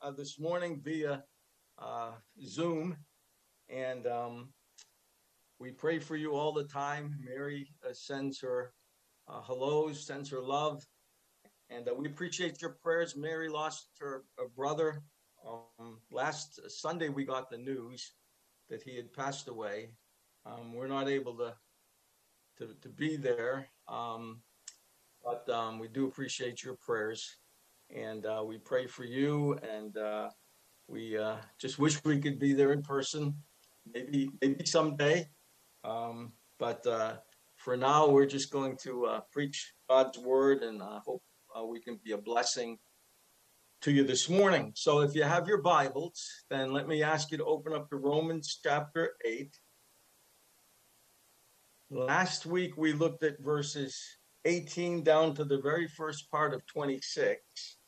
this morning via Zoom, and we pray for you all the time. Mary sends her hellos, sends her love, and we appreciate your prayers. Mary lost her brother. Last Sunday, we got the news that he had passed away. We're not able to be there, but we do appreciate your prayers, and we pray for you, and we just wish we could be there in person, maybe someday. But for now, we're just going to preach God's word, and hope we can be a blessing to you this morning. So if you have your Bibles, then let me ask you to open up to Romans chapter 8. Last week, we looked at verses 18 down to the very first part of 26.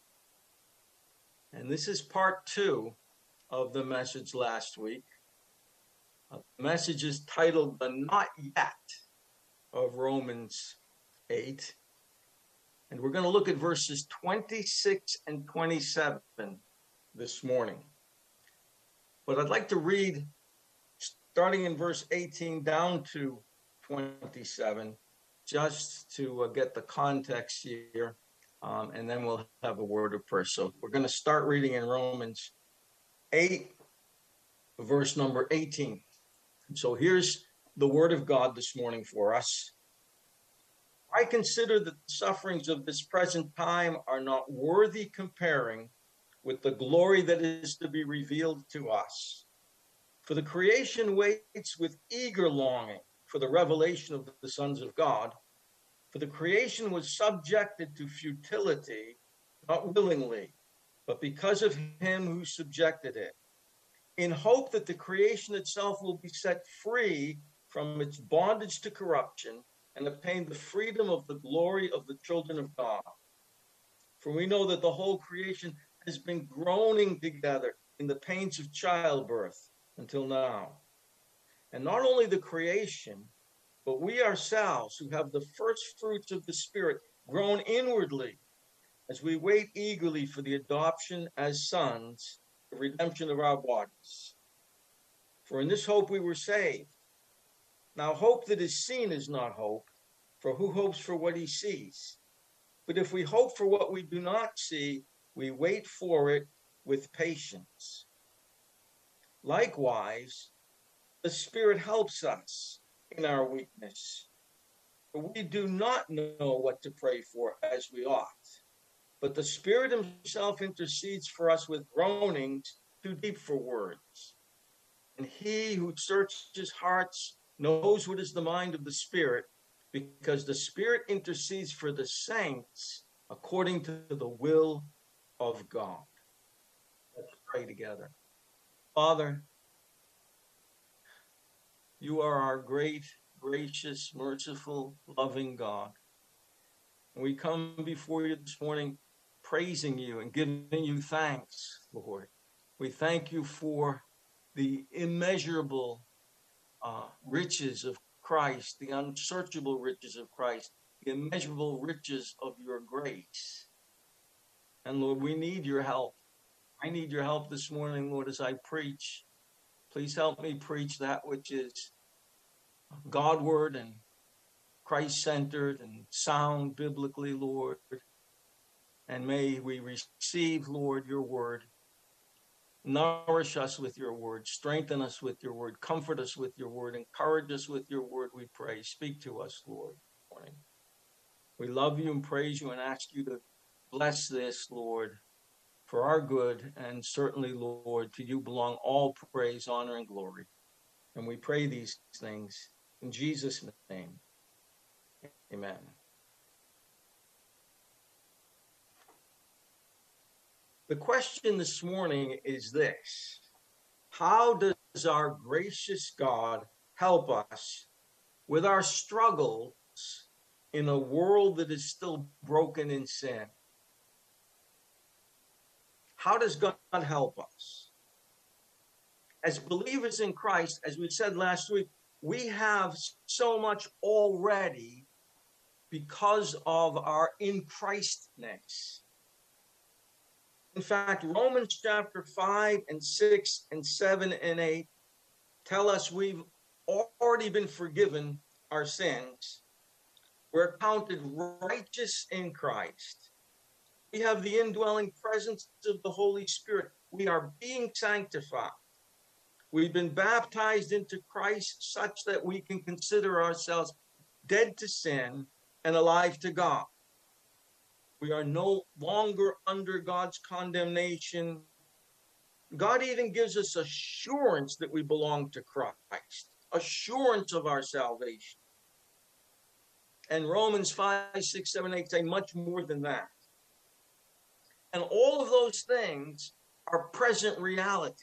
And this is part 2 of the message last week. The message is titled The Not Yet of Romans 8. And we're going to look at verses 26 and 27 this morning. But I'd like to read starting in verse 18 down to 27, just to get the context here, and then we'll have a word of prayer. So we're going to start reading in Romans 8, verse number 18. So here's the word of God this morning for us. I consider that the sufferings of this present time are not worthy comparing with the glory that is to be revealed to us. For the creation waits with eager longing for the revelation of the sons of God. For the creation was subjected to futility, not willingly, but because of him who subjected it, in hope that the creation itself will be set free from its bondage to corruption and obtain the freedom of the glory of the children of God. For we know that the whole creation has been groaning together in the pains of childbirth until now. And not only the creation, but we ourselves who have the first fruits of the Spirit groan inwardly as we wait eagerly for the adoption as sons, the redemption of our bodies. For in this hope we were saved. Now hope that is seen is not hope, for who hopes for what he sees? But if we hope for what we do not see, we wait for it with patience. Likewise, the Spirit helps us in our weakness. For we do not know what to pray for as we ought, but the Spirit himself intercedes for us with groanings too deep for words. And he who searches hearts knows what is the mind of the Spirit, because the Spirit intercedes for the saints according to the will of God. Let's pray together. Father, you are our great, gracious, merciful, loving God. And we come before you this morning praising you and giving you thanks, Lord. We thank you for the immeasurable riches of Christ, the unsearchable riches of Christ, the immeasurable riches of your grace. And Lord, we need your help. I need your help this morning, Lord, as I preach. Please help me preach that which is Godward and Christ-centered and sound biblically, Lord. And may we receive, Lord, your word. Nourish us with your word. Strengthen us with your word. Comfort us with your word. Encourage us with your word, we pray. Speak to us, Lord, this morning. We love you and praise you and ask you to bless this, Lord, for our good. And certainly, Lord, to you belong all praise, honor, and glory. And we pray these things in Jesus' name. Amen. The question this morning is this: how does our gracious God help us with our struggles in a world that is still broken in sin? How does God help us? As believers in Christ, as we said last week, we have so much already because of our in Christness. In fact, Romans chapter 5 and 6 and 7 and 8 tell us we've already been forgiven our sins. We're counted righteous in Christ. We have the indwelling presence of the Holy Spirit. We are being sanctified. We've been baptized into Christ such that we can consider ourselves dead to sin and alive to God. We are no longer under God's condemnation. God even gives us assurance that we belong to Christ, assurance of our salvation. And Romans 5, 6, 7, 8 say much more than that. And all of those things are present realities.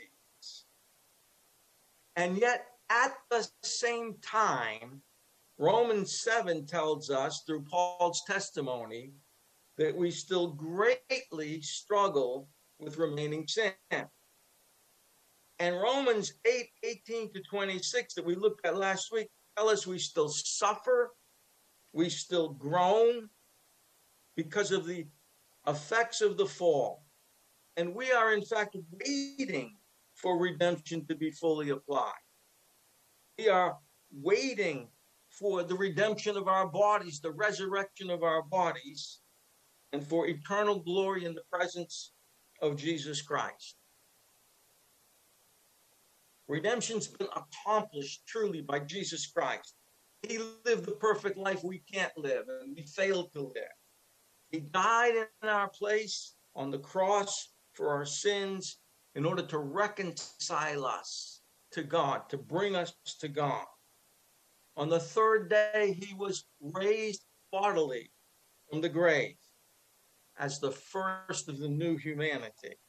And yet, at the same time, Romans 7 tells us through Paul's testimony that we still greatly struggle with remaining sin. And Romans 8, 18 to 26 that we looked at last week tell us we still suffer, we still groan because of the effects of the fall. And we are in fact waiting for redemption to be fully applied. We are waiting for the redemption of our bodies, the resurrection of our bodies, and for eternal glory in the presence of Jesus Christ. Redemption's been accomplished truly by Jesus Christ. He lived the perfect life we can't live, and we failed to live. He died in our place on the cross for our sins in order to reconcile us to God, to bring us to God. On the third day, he was raised bodily from the grave as the first of the new humanity.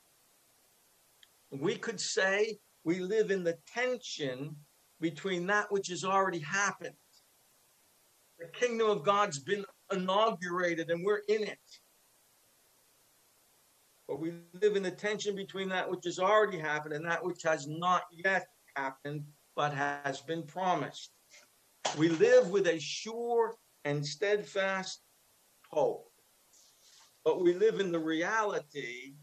We could say we live in the tension between that which has already happened. The kingdom of God's been inaugurated and we're in it. But we live in the tension between that which has already happened and that which has not yet happened, but has been promised. We live with a sure and steadfast hope. But we live in the reality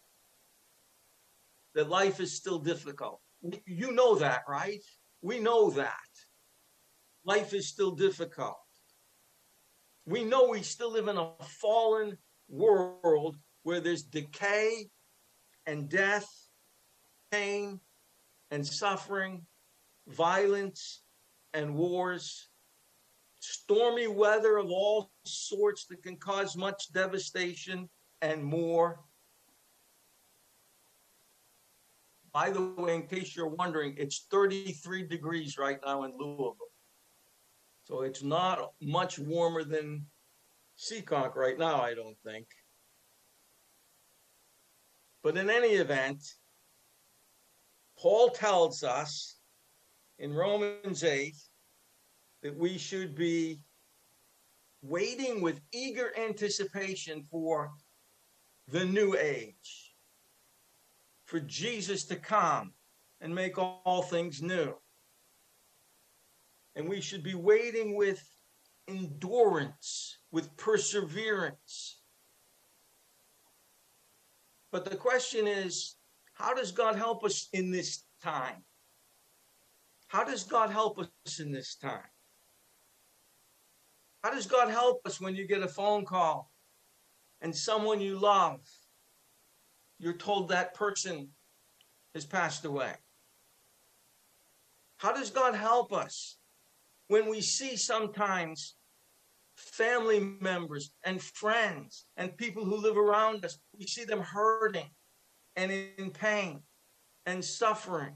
that life is still difficult. You know that, right? We know that. Life is still difficult. We know we still live in a fallen world where there's decay and death, pain and suffering, violence and wars, stormy weather of all sorts that can cause much devastation and more. By the way, in case you're wondering, it's 33 degrees right now in Louisville. So it's not much warmer than Seekonk right now, I don't think. But in any event, Paul tells us in Romans 8 that we should be waiting with eager anticipation for the new age, for Jesus to come and make all things new. And we should be waiting with endurance, with perseverance. But the question is, how does God help us in this time? How does God help us in this time? How does God help us when you get a phone call and someone you love, you're told that person has passed away? How does God help us when we see sometimes family members and friends and people who live around us, we see them hurting and in pain and suffering?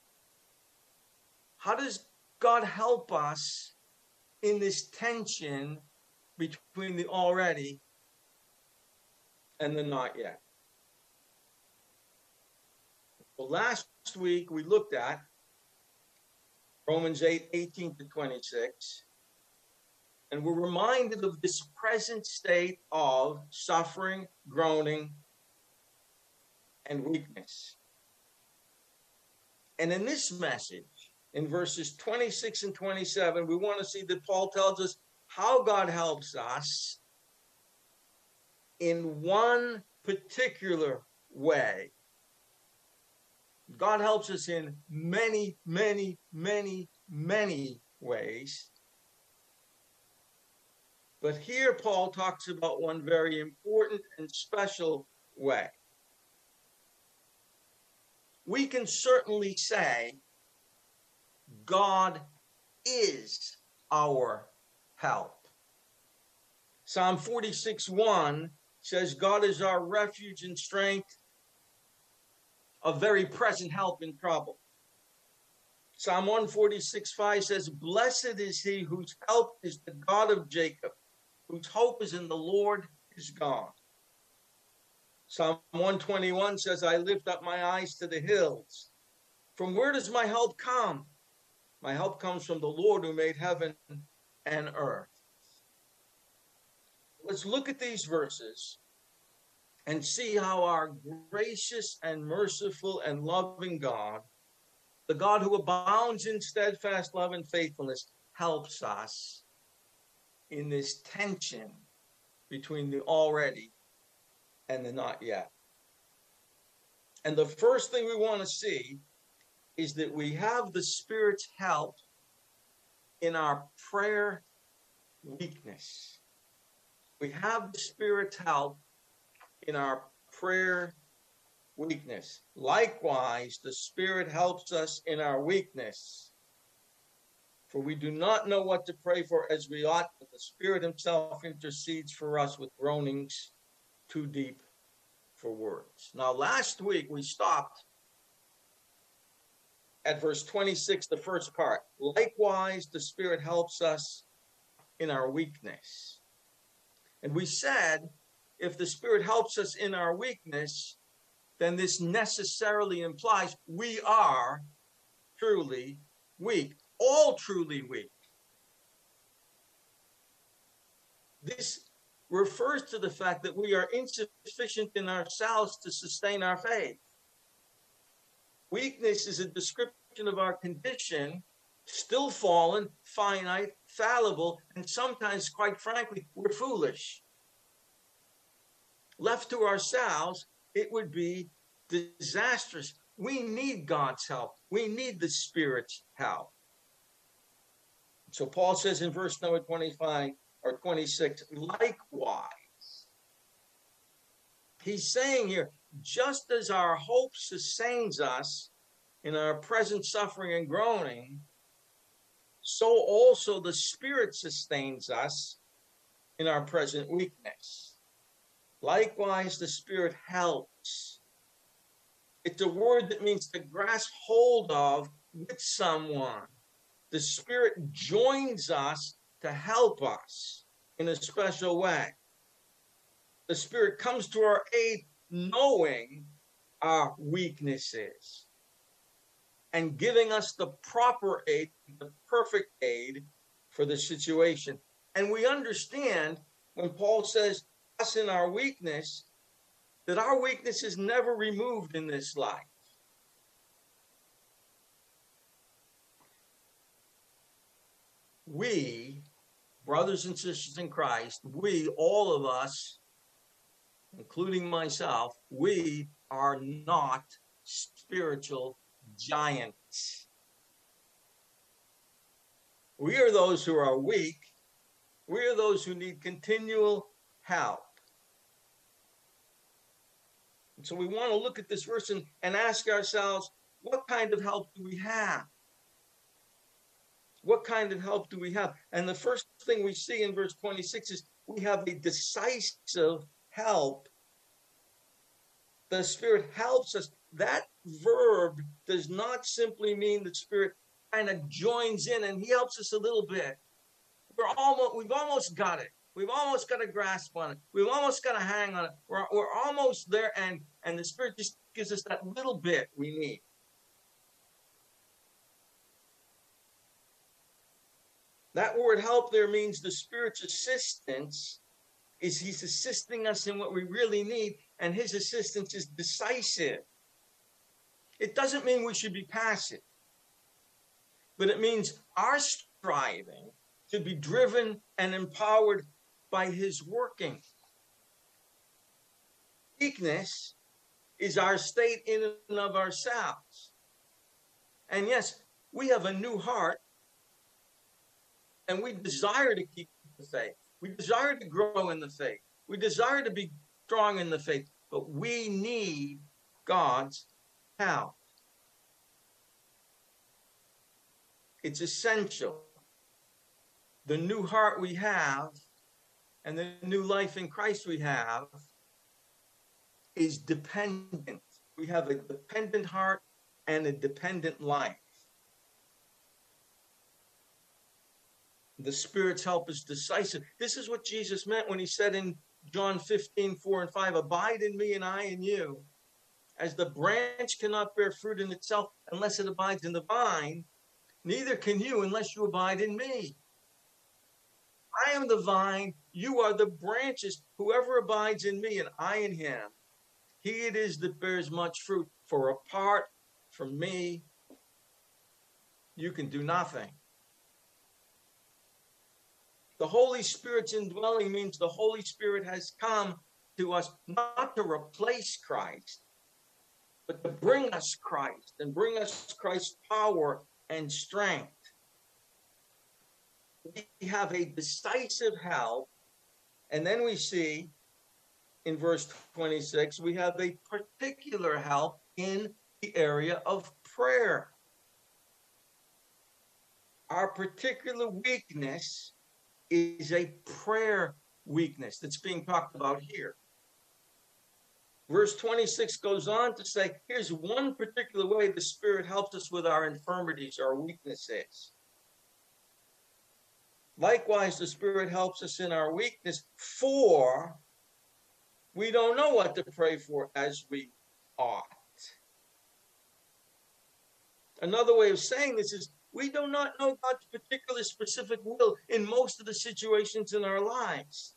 How does God help us in this tension between the already and the not yet? Well, last week we looked at Romans 8, 18 to 26, and we're reminded of this present state of suffering, groaning, and weakness. And in this message, in verses 26 and 27, we want to see that Paul tells us how God helps us in one particular way. God helps us in many, many, many, many ways. But here Paul talks about one very important and special way. We can certainly say God is our help. Psalm 46:1 says, God is our refuge and strength, a very present help in trouble. Psalm 146:5 says, blessed is he whose help is the God of Jacob, whose hope is in the Lord his God. Psalm 121 says, I lift up my eyes to the hills. From where does my help come? My help comes from the Lord who made heaven and earth. Let's look at these verses and see how our gracious and merciful and loving God, the God who abounds in steadfast love and faithfulness, helps us in this tension between the already and the not yet. And the first thing we want to see is that we have the Spirit's help in our prayer weakness. We have the Spirit's help in our prayer weakness. Likewise, the Spirit helps us in our weakness. For we do not know what to pray for as we ought, but the Spirit himself intercedes for us with groanings too deep for words. Now, last week we stopped at verse 26, the first part. Likewise, the Spirit helps us in our weakness. And we said, if the Spirit helps us in our weakness, then this necessarily implies we are truly weak, all truly weak. This refers to the fact that we are insufficient in ourselves to sustain our faith. Weakness is a description of our condition, still fallen, finite, fallible, and sometimes, quite frankly, we're foolish. Left to ourselves, it would be disastrous. We need God's help. We need the Spirit's help. So Paul says in verse number 25 or 26, likewise. He's saying here, just as our hope sustains us in our present suffering and groaning, so also the Spirit sustains us in our present weakness. Likewise, the Spirit helps. It's a word that means to grasp hold of with someone. The Spirit joins us to help us in a special way. The Spirit comes to our aid knowing our weaknesses and giving us the proper aid, the perfect aid for the situation. And we understand when Paul says us in our weakness, that our weakness is never removed in this life. We, brothers and sisters in Christ, we, all of us, including myself, we are not spiritual giants. We are those who are weak. We are those who need continual help. And so we want to look at this verse and ask ourselves, what kind of help do we have? What kind of help do we have? And the first thing we see in verse 26 is we have a decisive help. The Spirit helps us. That verb does not simply mean the Spirit kind of joins in and he helps us a little bit. We've almost got it. We've almost got a grasp on it. We've almost got a hang on it. We're almost there, and the Spirit just gives us that little bit we need. That word help there means the Spirit's assistance is he's assisting us in what we really need, and his assistance is decisive. It doesn't mean we should be passive, but it means our striving should be driven and empowered by his working. He weakness is our state in and of ourselves. And yes, we have a new heart, and we desire to keep the faith. We desire to grow in the faith. We desire to be strong in the faith, but we need God's help. It's essential. The new heart we have and the new life in Christ we have is dependent. We have a dependent heart and a dependent life. The Spirit's help is decisive. This is what Jesus meant when he said in John 15:4-5, abide in me and I in you. As the branch cannot bear fruit in itself unless it abides in the vine, neither can you unless you abide in me. I am the vine, you are the branches. Whoever abides in me and I in him, he it is that bears much fruit. For apart from me, you can do nothing. The Holy Spirit's indwelling means the Holy Spirit has come to us not to replace Christ, but to bring us Christ and bring us Christ's power and strength. We have a decisive help, and then we see in verse 26, we have a particular help in the area of prayer. Our particular weakness is a prayer weakness that's being talked about here. Verse 26 goes on to say, here's one particular way the Spirit helps us with our infirmities, our weaknesses. Likewise, the Spirit helps us in our weakness, for we don't know what to pray for as we ought. Another way of saying this is, we do not know God's particular specific will in most of the situations in our lives.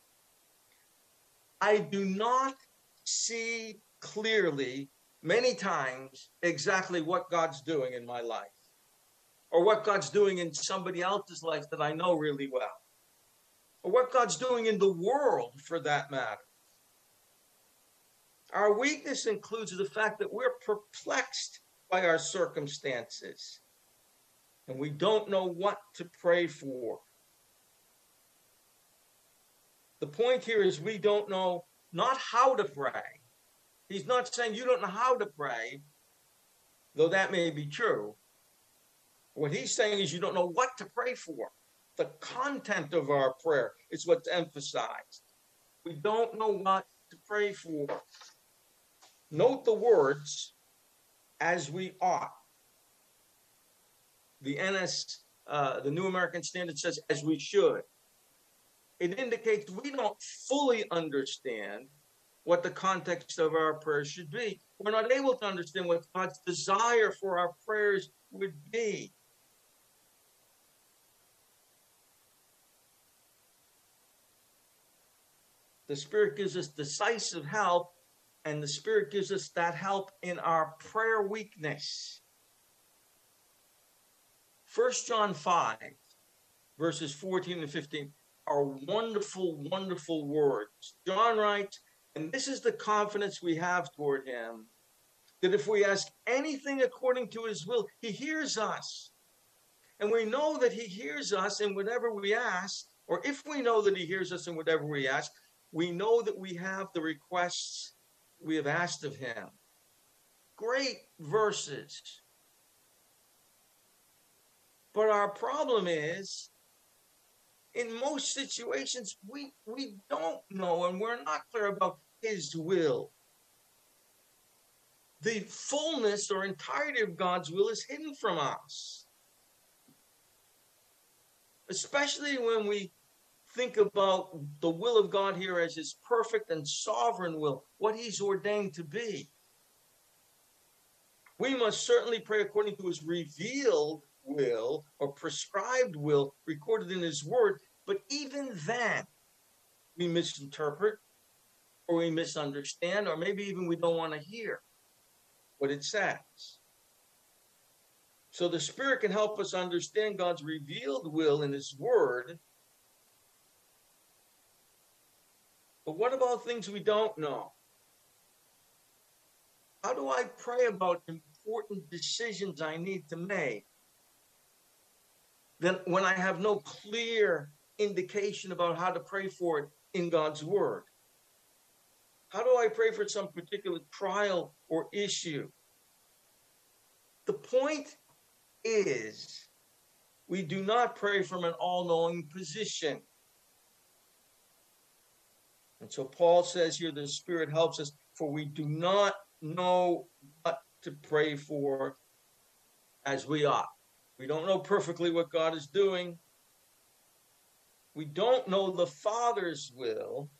I do not see clearly many times exactly what God's doing in my life, or what God's doing in somebody else's life that I know really well, or what God's doing in the world for that matter. Our weakness includes the fact that we're perplexed by our circumstances, and we don't know what to pray for. The point here is we don't know not how to pray. He's not saying you don't know how to pray, though that may be true. What he's saying is you don't know what to pray for. The content of our prayer is what's emphasized. We don't know what to pray for. Note the words, as we ought. The the New American Standard says, as we should. It indicates we don't fully understand what the context of our prayers should be. We're not able to understand what God's desire for our prayers would be. The Spirit gives us decisive help, and the Spirit gives us that help in our prayer weakness. 1 John 5, verses 14 and 15 are wonderful, wonderful words. John writes, and this is the confidence we have toward him, that if we ask anything according to his will, he hears us. And we know that he hears us in whatever we ask, or if we know that he hears us in whatever we ask, we know that we have the requests we have asked of him. Great verses. But our problem is, in most situations, we don't know, and we're not clear about his will. The fullness or entirety of God's will is hidden from us. Especially when we think about the will of God here as his perfect and sovereign will, what he's ordained to be. We must certainly pray according to his revealed will or prescribed will recorded in his word, but even then we misinterpret or we misunderstand, or maybe even we don't want to hear what it says. So the Spirit can help us understand God's revealed will in his word. But what about things we don't know? How do I pray about important decisions I need to make? Then when I have no clear indication about how to pray for it in God's word? How do I pray for some particular trial or issue? The point is, we do not pray from an all-knowing position. And so Paul says here, the Spirit helps us, for we do not know what to pray for as we ought. We don't know perfectly what God is doing. We don't know the Father's will.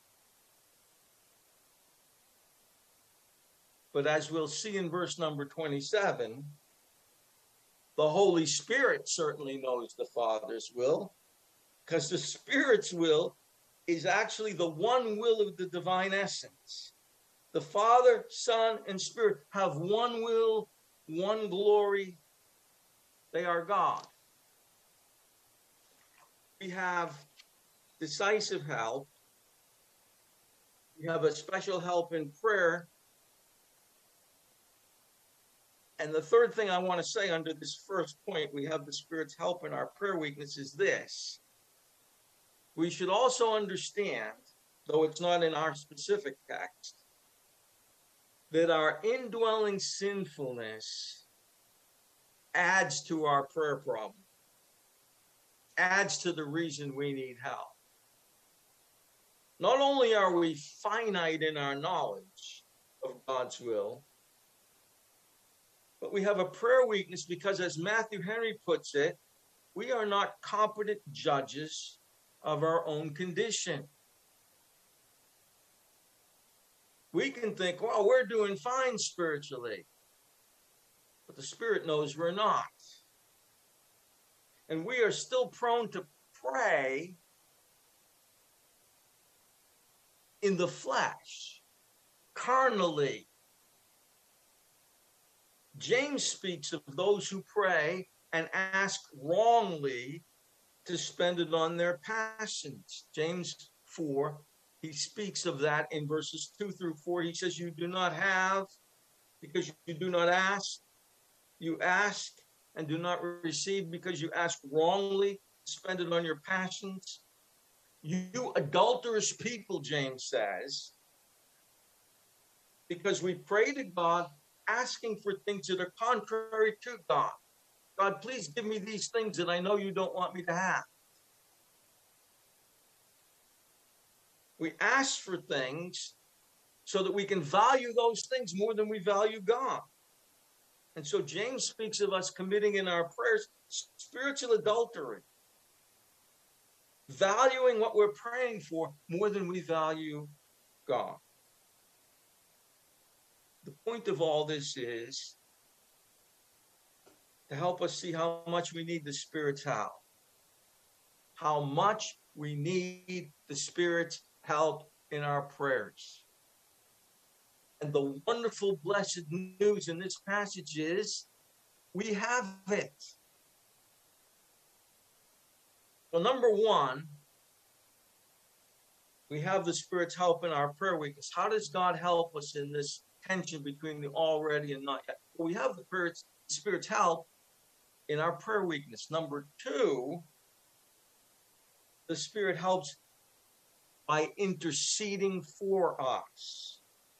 But as we'll see in verse number 27, the Holy Spirit certainly knows the Father's will, because the Spirit's will is actually the one will of the divine essence. The Father, Son, and Spirit have one will, one glory. They are God. We have decisive help. We have a special help in prayer. And the third thing I want to say under this first point, we have the Spirit's help in our prayer weakness, is this. We should also understand, though it's not in our specific text, that our indwelling sinfulness adds to our prayer problem, adds to the reason we need help. Not only are we finite in our knowledge of God's will, but we have a prayer weakness because, as Matthew Henry puts it, we are not competent judges of our own condition. We can think, well, we're doing fine spiritually, but the Spirit knows we're not. And we are still prone to pray in the flesh, carnally. James speaks of those who pray and ask wrongly to spend it on their passions. James 4, he speaks of that in verses 2 through 4. He says, you do not have because you do not ask. You ask and do not receive because you ask wrongly, spend it on your passions. You adulterous people, James says, because we pray to God asking for things that are contrary to God. God, please give me these things that I know you don't want me to have. We ask for things so that we can value those things more than we value God. And so James speaks of us committing in our prayers spiritual adultery, valuing what we're praying for more than we value God. The point of all this is to help us see how much we need the Spirit's help. How much we need the Spirit's help in our prayers. And the wonderful, blessed news in this passage is we have it. Well, number one, we have the Spirit's help in our prayer weakness. How does God help us in this tension between the already and not yet? Well, we have the Spirit's help in our prayer weakness. Number two, the Spirit helps by interceding for us.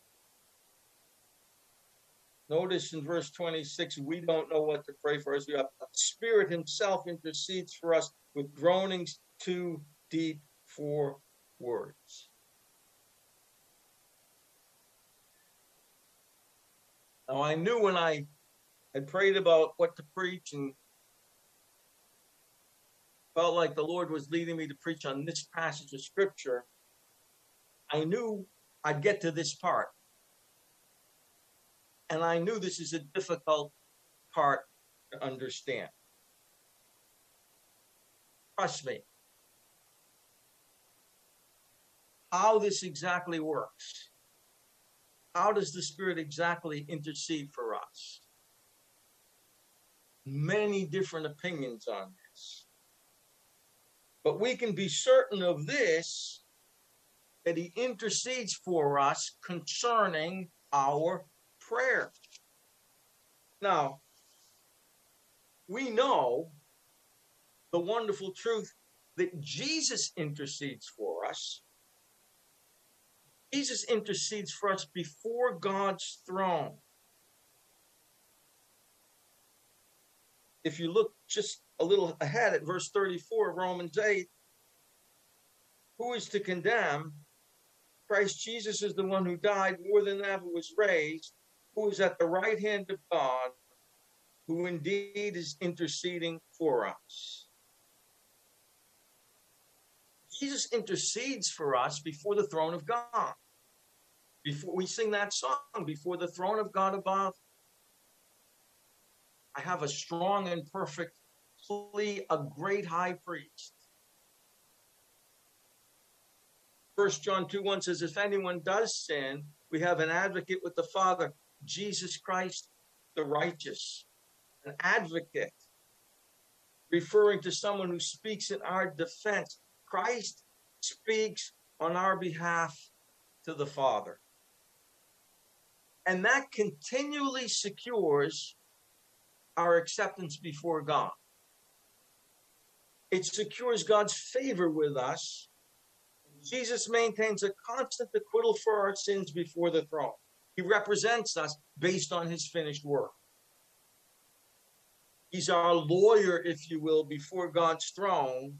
Notice in verse 26, we don't know what to pray for as we ought. The Spirit himself intercedes for us with groanings too deep for words. Now, I knew when I had prayed about what to preach and felt like the Lord was leading me to preach on this passage of Scripture, I knew I'd get to this part. And I knew this is a difficult part to understand. Trust me. How this exactly works. How does the Spirit exactly intercede for us? Many different opinions on this. But we can be certain of this, that he intercedes for us concerning our prayer. Now, we know the wonderful truth that Jesus intercedes for us. Jesus intercedes for us before God's throne. If you look just a little ahead at verse 34 of Romans 8, who is to condemn? Christ Jesus is the one who died, more than that, who was raised, who is at the right hand of God, who indeed is interceding for us. Jesus intercedes for us before the throne of God. Before we sing that song, before the throne of God above, I have a strong and perfect plea, a great high priest. 1 John 2:1 says, if anyone does sin, we have an advocate with the Father, Jesus Christ, the righteous. An advocate, referring to someone who speaks in our defense. Christ speaks on our behalf to the Father. And that continually secures our acceptance before God. It secures God's favor with us. Jesus maintains a constant acquittal for our sins before the throne. He represents us based on his finished work. He's our lawyer, if you will, before God's throne.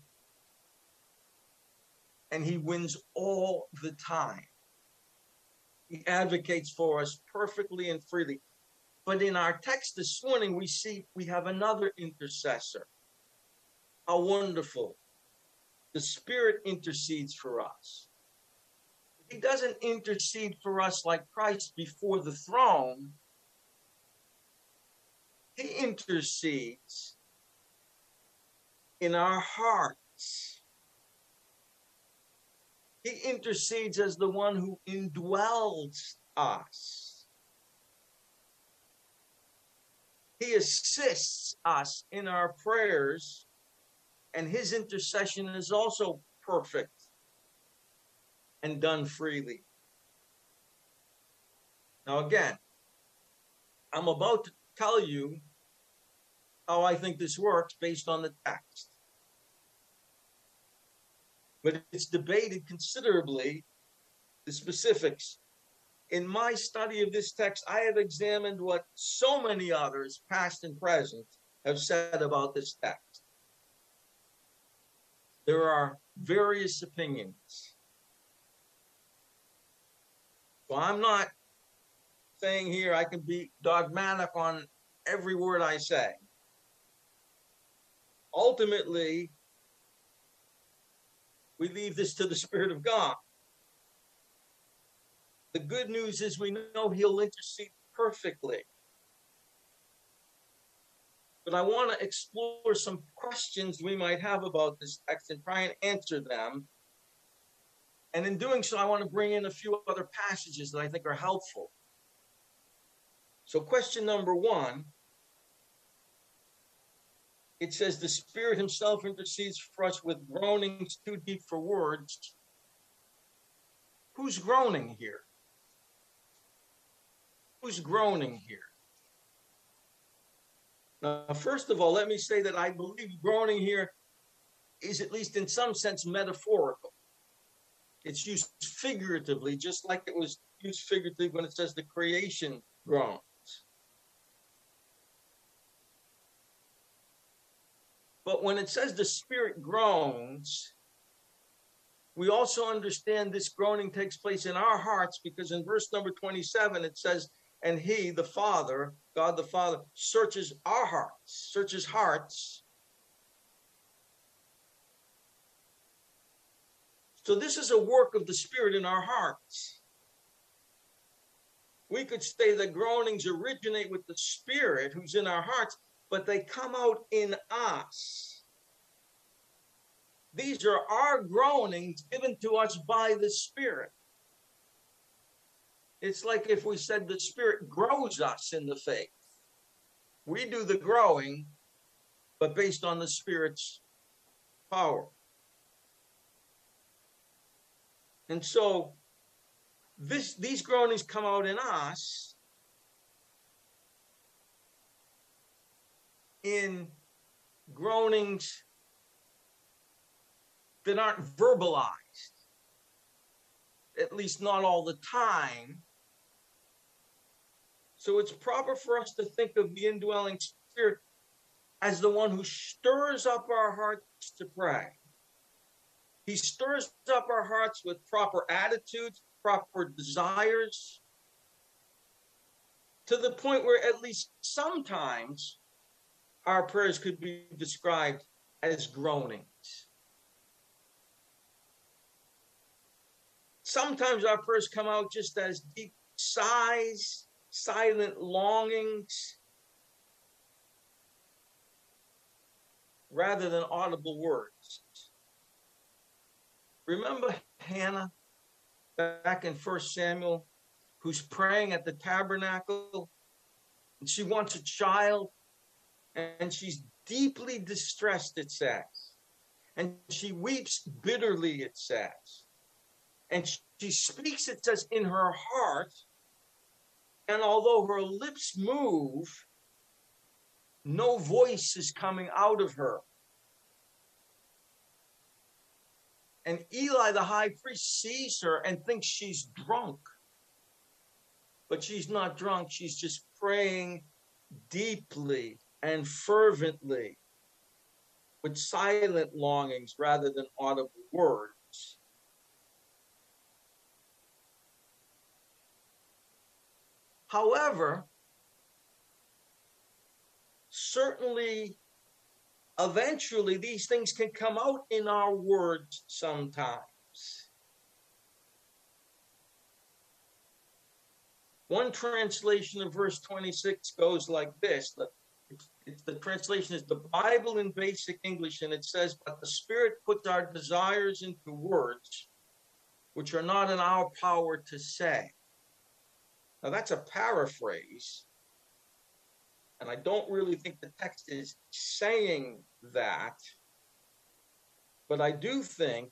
And he wins all the time. He advocates for us perfectly and freely. But in our text this morning, we see we have another intercessor. How wonderful. The Spirit intercedes for us. He doesn't intercede for us like Christ before the throne. He intercedes in our hearts. He intercedes as the one who indwells us. He assists us in our prayers, and his intercession is also perfect and done freely. Now again, I'm about to tell you how I think this works based on the text. But it's debated considerably, the specifics. In my study of this text, I have examined what so many others, past and present, have said about this text. There are various opinions. So I'm not saying here I can be dogmatic on every word I say. Ultimately, we leave this to the Spirit of God. The good news is we know he'll intercede perfectly. But I want to explore some questions we might have about this text and try and answer them. And in doing so, I want to bring in a few other passages that I think are helpful. So question number one, it says the Spirit himself intercedes for us with groanings too deep for words. Who's groaning here? Who's groaning here? Now, first of all, let me say that I believe groaning here is at least in some sense metaphorical. It's used figuratively, just like it was used figuratively when it says the creation groans. But when it says the Spirit groans, we also understand this groaning takes place in our hearts, because in verse number 27, it says, and he, the Father, God the Father, searches our hearts, searches hearts. So this is a work of the Spirit in our hearts. We could say that groanings originate with the Spirit who's in our hearts, but they come out in us. These are our groanings given to us by the Spirit. It's like if we said the Spirit grows us in the faith. We do the growing, but based on the Spirit's power. And so these groanings come out in us, in groanings that aren't verbalized, at least not all the time. So it's proper for us to think of the indwelling Spirit as the one who stirs up our hearts to pray. He stirs up our hearts with proper attitudes, proper desires, to the point where at least sometimes our prayers could be described as groanings. Sometimes our prayers come out just as deep sighs, silent longings, rather than audible words. Remember Hannah back in 1 Samuel, who's praying at the tabernacle, and she wants a child, and she's deeply distressed, it says. And she weeps bitterly, it says. And she speaks, it says, in her heart, and although her lips move, no voice is coming out of her. And Eli, the high priest, sees her and thinks she's drunk. But she's not drunk. She's just praying deeply and fervently with silent longings rather than audible words. However, certainly, eventually, these things can come out in our words sometimes. One translation of verse 26 goes like this. The translation is the Bible in basic English, and it says, "But the Spirit puts our desires into words, which are not in our power to say." Now, that's a paraphrase. And I don't really think the text is saying that. But I do think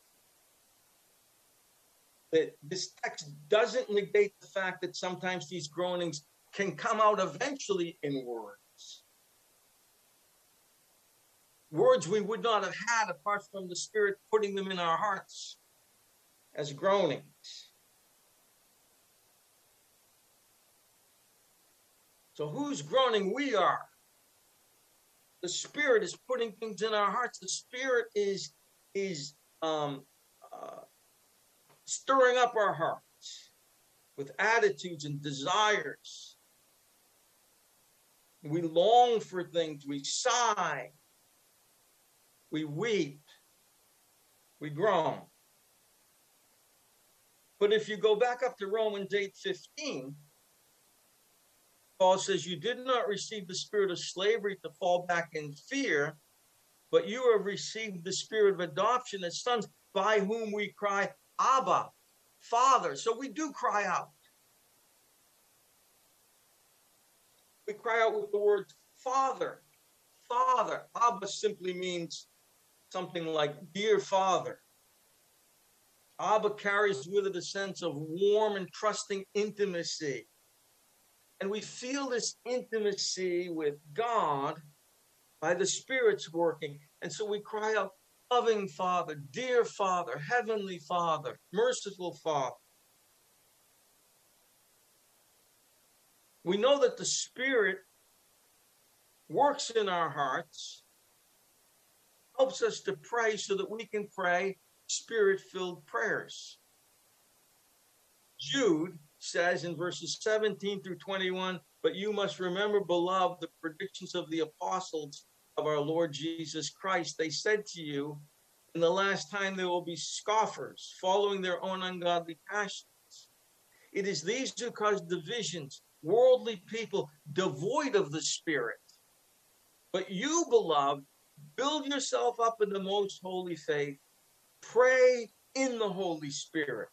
that this text doesn't negate the fact that sometimes these groanings can come out eventually in words. Words we would not have had apart from the Spirit putting them in our hearts as groanings. So who's groaning? We are. The Spirit is putting things in our hearts. The Spirit is stirring up our hearts with attitudes and desires. We long for things. We sigh. We weep. We groan. But if you go back up to Romans 8:15, Paul says, "You did not receive the spirit of slavery to fall back in fear, but you have received the spirit of adoption as sons, by whom we cry, Abba, Father." So we do cry out. We cry out with the word Father. Father. Abba simply means something like dear Father. Abba carries with it a sense of warm and trusting intimacy. And we feel this intimacy with God by the Spirit's working. And so we cry out, loving Father, dear Father, heavenly Father, merciful Father. We know that the Spirit works in our hearts, helps us to pray so that we can pray Spirit-filled prayers. Jude says in verses 17 through 21, "But you must remember, beloved, the predictions of the apostles of our Lord Jesus Christ. They said to you, in the last time there will be scoffers, following their own ungodly passions. It is these who cause divisions, worldly people, devoid of the Spirit. But you, beloved, build yourself up in the most holy faith. Pray in the Holy Spirit.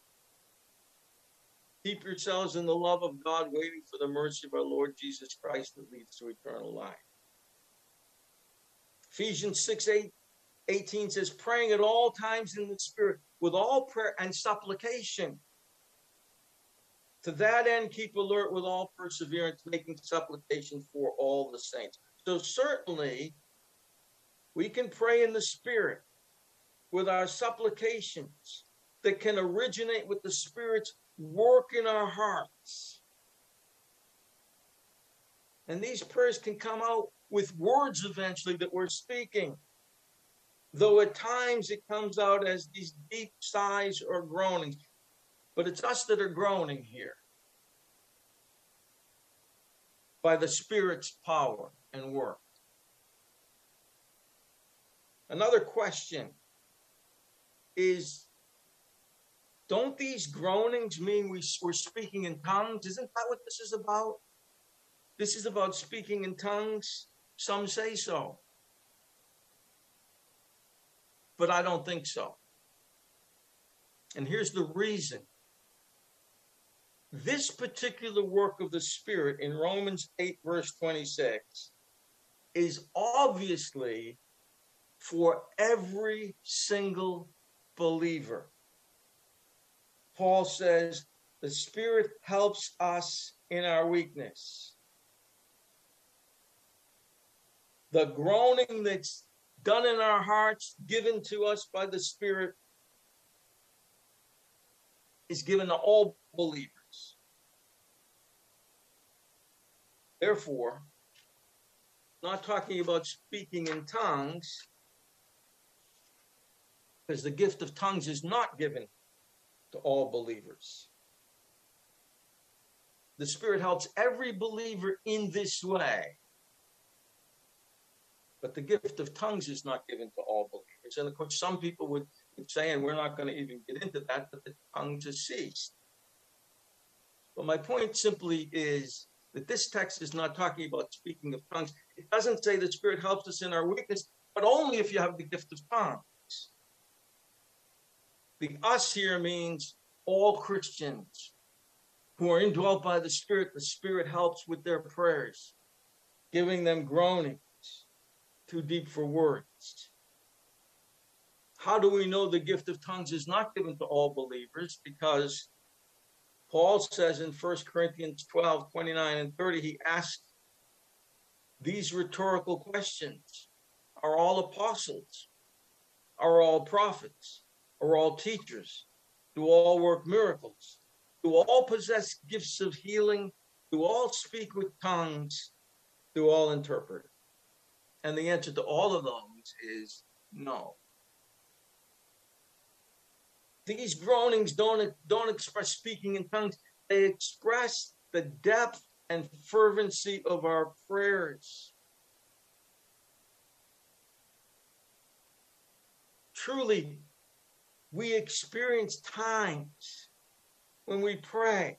Keep yourselves in the love of God, waiting for the mercy of our Lord Jesus Christ that leads to eternal life." Ephesians 6:18 says, "Praying at all times in the Spirit, with all prayer and supplication. To that end, keep alert with all perseverance, making supplication for all the saints." So certainly, we can pray in the Spirit with our supplications that can originate with the Spirit's work in our hearts. And these prayers can come out with words eventually that we're speaking, though at times it comes out as these deep sighs or groanings. But it's us that are groaning here by the Spirit's power and work. Another question is, don't these groanings mean we're speaking in tongues? Isn't that what this is about? This is about speaking in tongues. Some say so. But I don't think so. And here's the reason. This particular work of the Spirit in Romans 8, verse 26, is obviously for every single believer. Paul says, the Spirit helps us in our weakness. The groaning that's done in our hearts, given to us by the Spirit, is given to all believers. Therefore, not talking about speaking in tongues, because the gift of tongues is not given to all believers. The Spirit helps every believer in this way. But the gift of tongues is not given to all believers. And of course, some people would say, and we're not going to even get into that the tongues has ceased. But my point simply is that this text is not talking about speaking of tongues. It doesn't say the Spirit helps us in our weakness, but only if you have the gift of tongues. The us here means all Christians who are indwelt by the Spirit helps with their prayers, giving them groanings too deep for words. How do we know the gift of tongues is not given to all believers? Because Paul says in 1 Corinthians 12, 29 and 30, he asks these rhetorical questions. Are all apostles? Are all prophets? Are all teachers? Do all work miracles? Do all possess gifts of healing? Do all speak with tongues? Do all interpret? And the answer to all of those is no. These groanings don't express speaking in tongues. They express the depth and fervency of our prayers. Truly, we experience times when we pray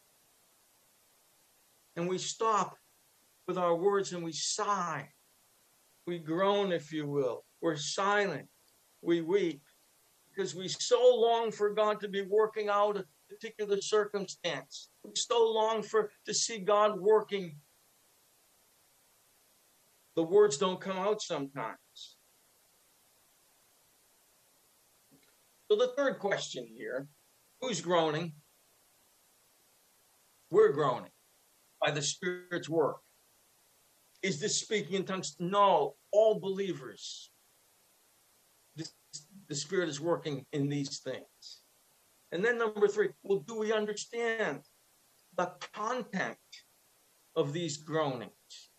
and we stop with our words and we sigh. We groan, if you will. We're silent. We weep because we so long for God to be working out a particular circumstance. We so long to see God working. The words don't come out sometimes. So the third question here, who's groaning? We're groaning by the Spirit's work. Is this speaking in tongues? No, all believers. The Spirit is working in these things. And then number three, well, do we understand the content of these groanings?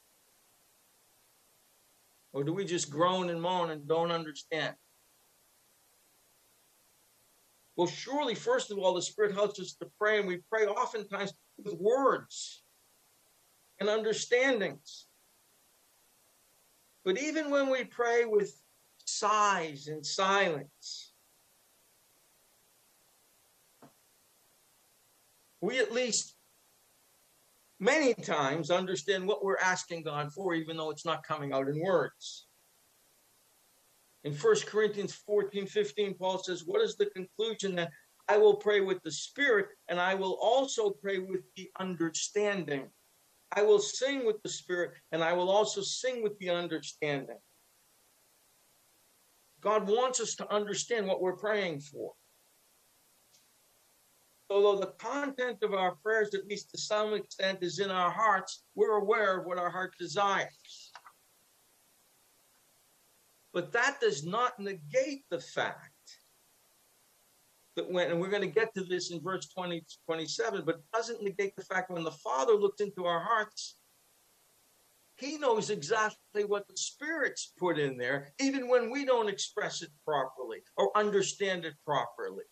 Or do we just groan and moan and don't understand? Well, surely, first of all, the Spirit helps us to pray, and we pray oftentimes with words and understandings. But even when we pray with sighs and silence, we at least many times understand what we're asking God for, even though it's not coming out in words. In 1 Corinthians 14:15, Paul says, what is the conclusion? That I will pray with the Spirit, and I will also pray with the understanding. I will sing with the Spirit, and I will also sing with the understanding. God wants us to understand what we're praying for. Although the content of our prayers, at least to some extent, is in our hearts, we're aware of what our heart desires. But that does not negate the fact that when, and we're going to get to this in verse 27, but it doesn't negate the fact when the Father looks into our hearts, he knows exactly what the Spirit's put in there, even when we don't express it properly or understand it properly.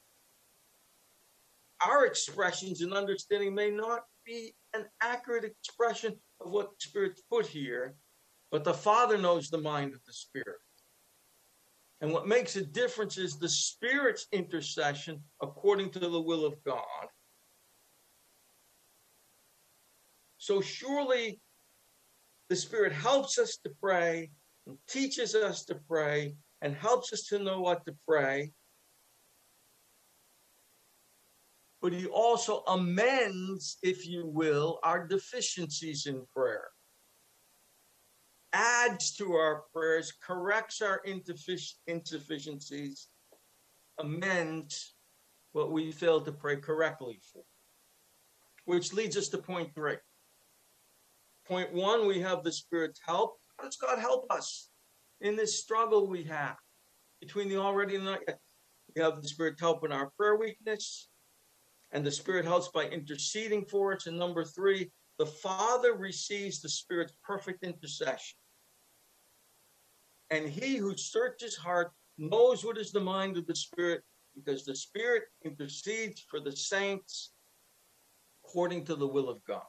Our expressions and understanding may not be an accurate expression of what the Spirit's put here, but the Father knows the mind of the Spirit. And what makes a difference is the Spirit's intercession according to the will of God. So surely the Spirit helps us to pray and teaches us to pray and helps us to know what to pray. But he also amends, if you will, our deficiencies in prayer. Adds to our prayers, corrects our insufficiencies, amends what we failed to pray correctly for. Which leads us to point 3. Point 1, we have the Spirit's help. How does God help us in this struggle we have between the already and the not yet? We have the Spirit's help in our prayer weakness, and the Spirit helps by interceding for us. And number 3, the Father receives the Spirit's perfect intercession. And he who searches heart knows what is the mind of the Spirit, because the Spirit intercedes for the saints according to the will of God.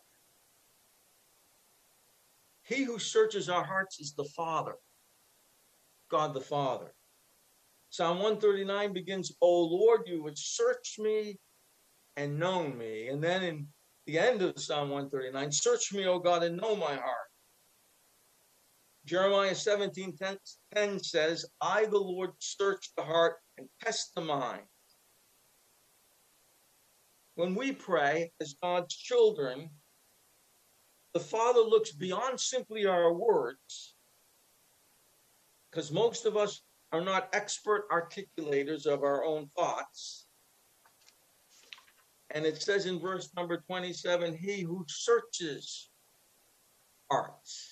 He who searches our hearts is the Father, God the Father. Psalm 139 begins, O Lord, you would search me and know me. And then in the end of Psalm 139, search me, O God, and know my heart. Jeremiah 17:10 says, I, the Lord, search the heart and test the mind. When we pray as God's children, the Father looks beyond simply our words, because most of us are not expert articulators of our own thoughts. And it says in verse number 27, he who searches hearts.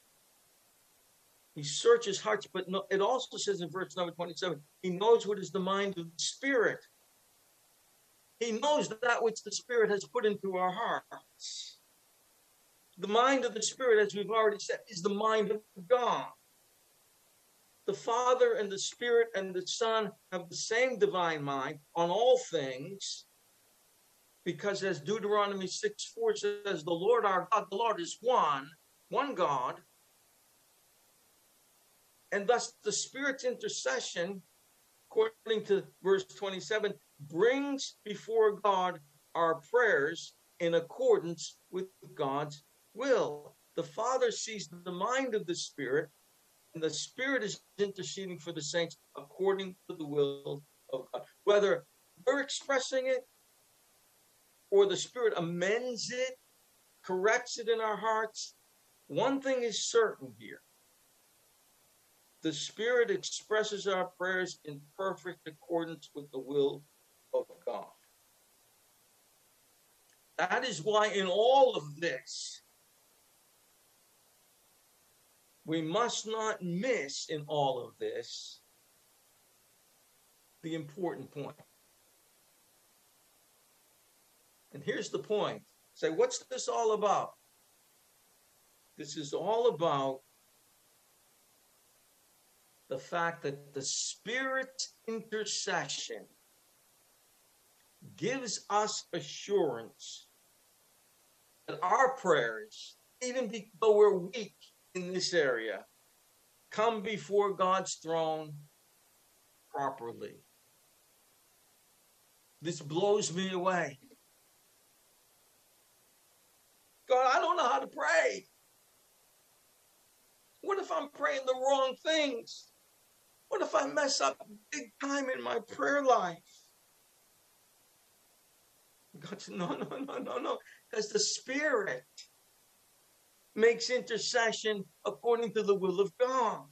He searches hearts, but no, it also says in verse number 27, he knows what is the mind of the Spirit. He knows that which the Spirit has put into our hearts. The mind of the Spirit, as we've already said, is the mind of God. The Father and the Spirit and the Son have the same divine mind on all things, because as Deuteronomy 6:4 says, the Lord our God, the Lord is one God. And thus the Spirit's intercession, according to verse 27, brings before God our prayers in accordance with God's will. The Father sees the mind of the Spirit, and the Spirit is interceding for the saints according to the will of God. Whether we're expressing it or the Spirit amends it, corrects it in our hearts, one thing is certain here. The Spirit expresses our prayers in perfect accordance with the will of God. That is why in all of this, we must not miss in all of this the important point. And here's the point. Say, what's this all about? This is all about the fact that the Spirit's intercession gives us assurance that our prayers, even though we're weak in this area, come before God's throne properly. This blows me away. God, I don't know how to pray. What if I'm praying the wrong things? What if I mess up big time in my prayer life? God said, no. Because the Spirit makes intercession according to the will of God.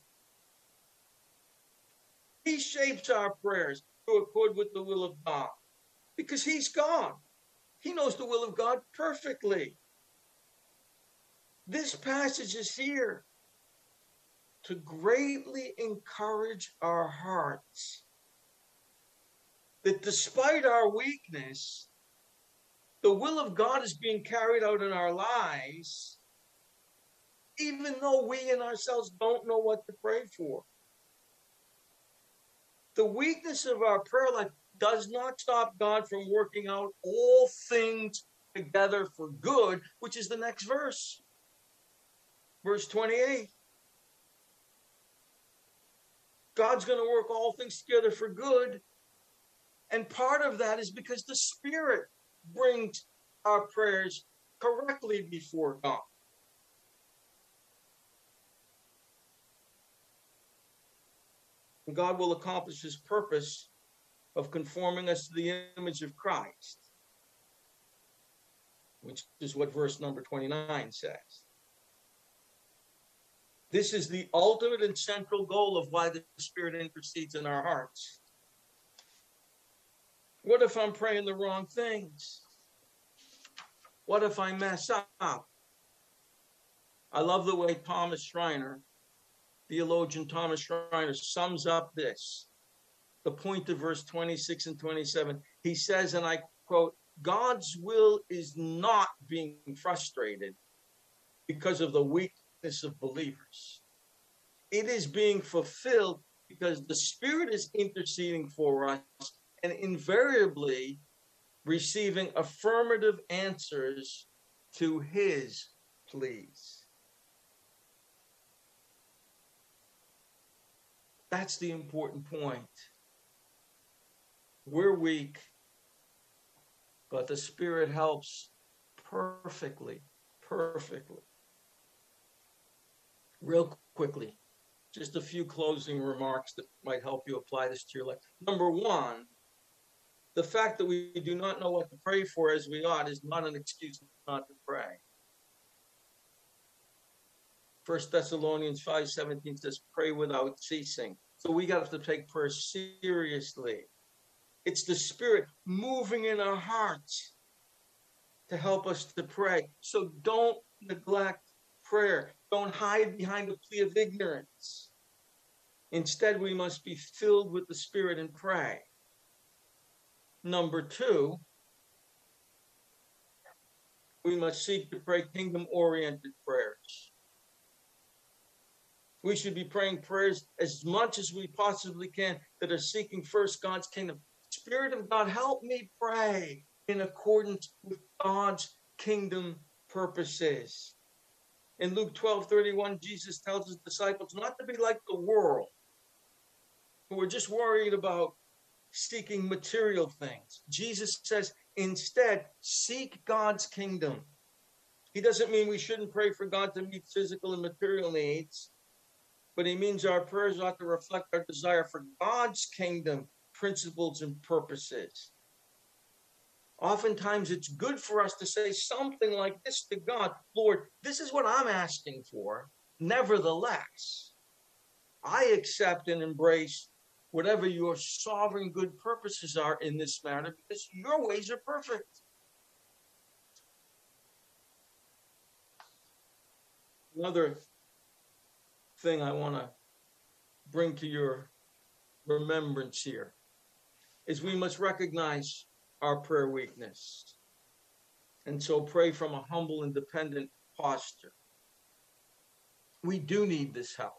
He shapes our prayers to accord with the will of God. Because He's God. He knows the will of God perfectly. This passage is here to greatly encourage our hearts that despite our weakness, the will of God is being carried out in our lives, even though we in ourselves don't know what to pray for. The weakness of our prayer life does not stop God from working out all things together for good, which is the next verse. Verse 28. God's going to work all things together for good. And part of that is because the Spirit brings our prayers correctly before God. And God will accomplish his purpose of conforming us to the image of Christ, which is what verse number 29 says. This is the ultimate and central goal of why the Spirit intercedes in our hearts. What if I'm praying the wrong things? What if I mess up? I love the way Thomas Schreiner, theologian Thomas Schreiner, sums up this. The point of verse 26 and 27. He says, and I quote, God's will is not being frustrated because of the weakness of believers. It is being fulfilled because the Spirit is interceding for us and invariably receiving affirmative answers to his pleas. That's the important point. We're weak, but the Spirit helps perfectly. Real quickly, just a few closing remarks that might help you apply this to your life. Number one, the fact that we do not know what to pray for as we ought is not an excuse not to pray. 1 Thessalonians 5:17 says, pray without ceasing. So we got to take prayer seriously. It's the Spirit moving in our hearts to help us to pray. So don't neglect prayer. Don't hide behind a plea of ignorance. Instead, we must be filled with the Spirit and pray. Number two, we must seek to pray kingdom-oriented prayers. We should be praying prayers as much as we possibly can that are seeking first God's kingdom. Spirit of God, help me pray in accordance with God's kingdom purposes. In Luke 12:31, Jesus tells his disciples not to be like the world, who are just worried about seeking material things. Jesus says, instead, seek God's kingdom. He doesn't mean we shouldn't pray for God to meet physical and material needs, but he means our prayers ought to reflect our desire for God's kingdom, principles, and purposes. Oftentimes, it's good for us to say something like this to God: Lord, this is what I'm asking for. Nevertheless, I accept and embrace whatever your sovereign good purposes are in this matter, because your ways are perfect. Another thing I want to bring to your remembrance here is we must recognize our prayer weakness, and so pray from a humble and dependent posture. We do need this help.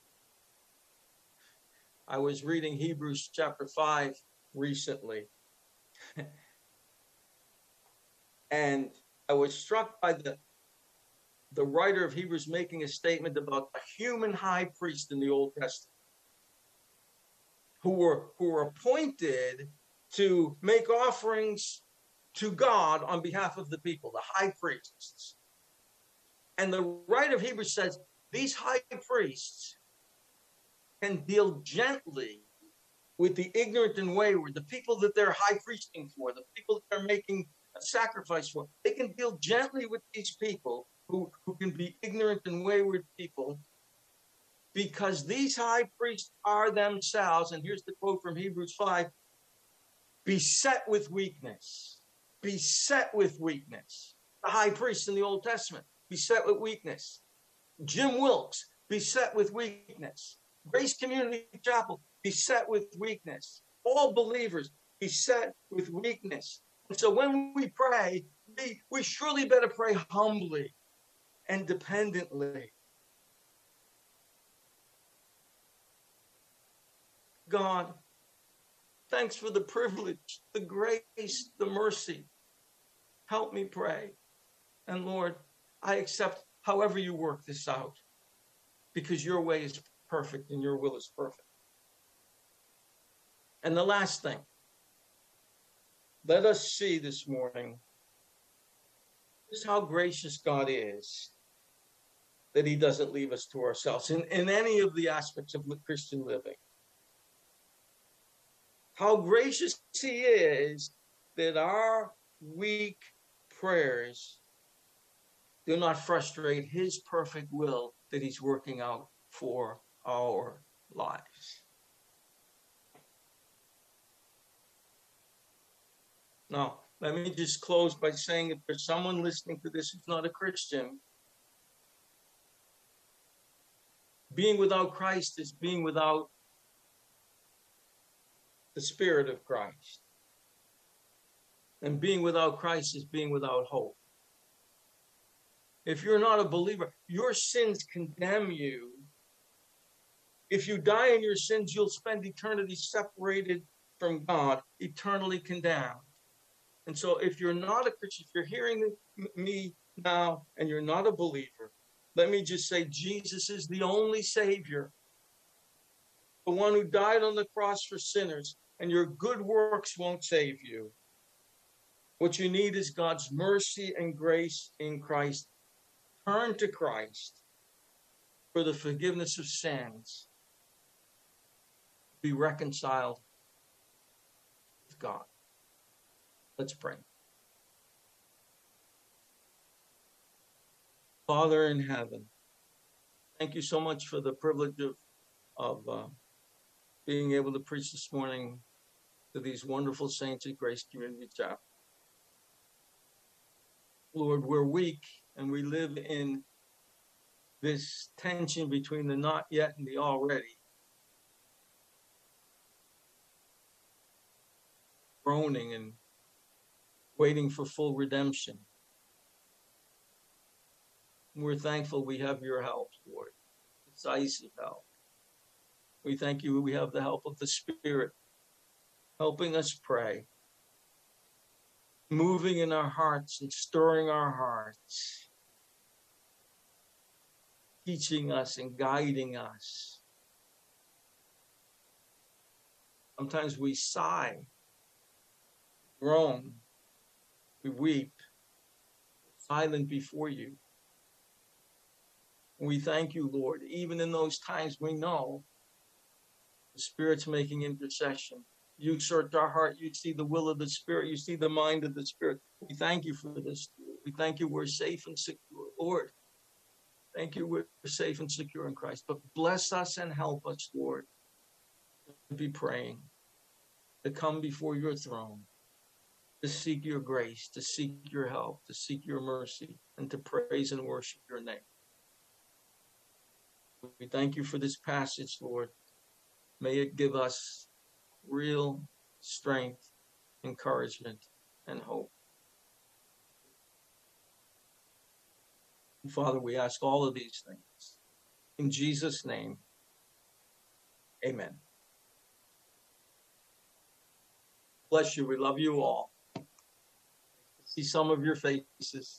I was reading Hebrews chapter 5 recently, and I was struck by the writer of Hebrews making a statement about a human high priest in the Old Testament who were appointed to make offerings to God on behalf of the people, the high priests. And the writer of Hebrews says these high priests can deal gently with the ignorant and wayward, the people that they're high priesting for, the people that they're making a sacrifice for. They can deal gently with these people who can be ignorant and wayward people, because these high priests are themselves, and here's the quote from Hebrews 5, beset with weakness. Beset with weakness. The high priests in the Old Testament, beset with weakness. Jim Wilkes, beset with weakness. Grace Community Chapel, beset with weakness. All believers, beset with weakness. And so when we pray, we surely better pray humbly and dependently. God, thanks for the privilege, the grace, the mercy. Help me pray. And Lord, I accept however you work this out, because your way is perfect and your will is perfect. And the last thing, let us see this morning just how gracious God is, that he doesn't leave us to ourselves in any of the aspects of Christian living. How gracious he is that our weak prayers do not frustrate his perfect will that he's working out for our lives. Now, let me just close by saying, if there's someone listening to this who's not a Christian, being without Christ is being without the Spirit of Christ. And being without Christ is being without hope. If you're not a believer, your sins condemn you. If you die in your sins, you'll spend eternity separated from God, eternally condemned. And so if you're not a Christian, if you're hearing me now and you're not a believer, let me just say Jesus is the only Savior, the one who died on the cross for sinners, and your good works won't save you. What you need is God's mercy and grace in Christ. Turn to Christ for the forgiveness of sins. Be reconciled with God. Let's pray. Father in heaven, thank you so much for the privilege of being able to preach this morning to these wonderful saints at Grace Community Chapel. Lord, we're weak and we live in this tension between the not yet and the already. Groaning and waiting for full redemption. We're thankful we have your help, Lord, decisive help. We thank you we have the help of the Spirit helping us pray, moving in our hearts and stirring our hearts, teaching us and guiding us. Sometimes we sigh, groan, we weep, silent before you. We thank you, Lord. Even in those times, we know the Spirit's making intercession. You search our heart. You see the will of the Spirit. You see the mind of the Spirit. We thank you for this. We thank you we're safe and secure. Lord, thank you we're safe and secure in Christ. But bless us and help us, Lord, to be praying, to come before your throne, to seek your grace, to seek your help, to seek your mercy, and to praise and worship your name. We thank you for this passage, Lord. May it give us real strength, encouragement, and hope. And Father, we ask all of these things in Jesus' name. Amen. Bless you. We love you all. See some of your faces.